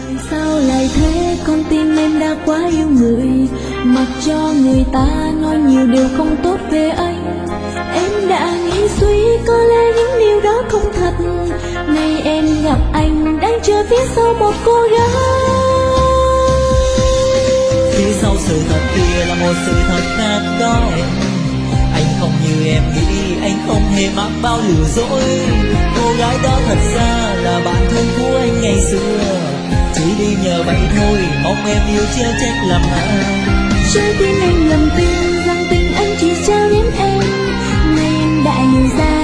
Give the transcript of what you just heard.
Sao lại thế, con tim em đã quá yêu người, mặc cho người ta nói nhiều điều không tốt về anh. Em đã nghĩ suy có lẽ những điều đó không thật. Nay em gặp anh đang chờ phía sau một cô gái. Phía sau sự thật kia là một sự thật khác đó em. Anh không như em nghĩ, anh không hề mắc bao lừa dối. Cô gái đó thật ra là bạn thân của anh ngày xưa, chỉ đi nhờ vậy thôi, mong em yêu chưa trách lầm anh. Trái tim anh lầm tin rằng tình anh chỉ trao đến em. Nay em đã hiểu ra